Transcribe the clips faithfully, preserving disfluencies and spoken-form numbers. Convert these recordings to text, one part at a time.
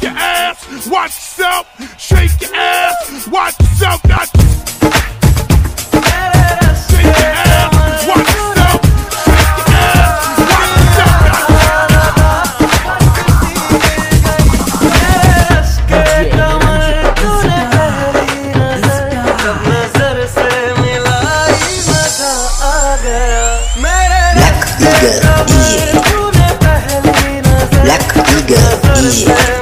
your ass, watch yourself, shake your ass, watch yourself, got shake your ass, watch yourself, shake your ass, watch yourself, got Black Eagle D J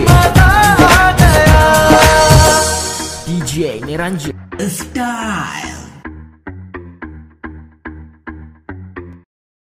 Niranjan Style.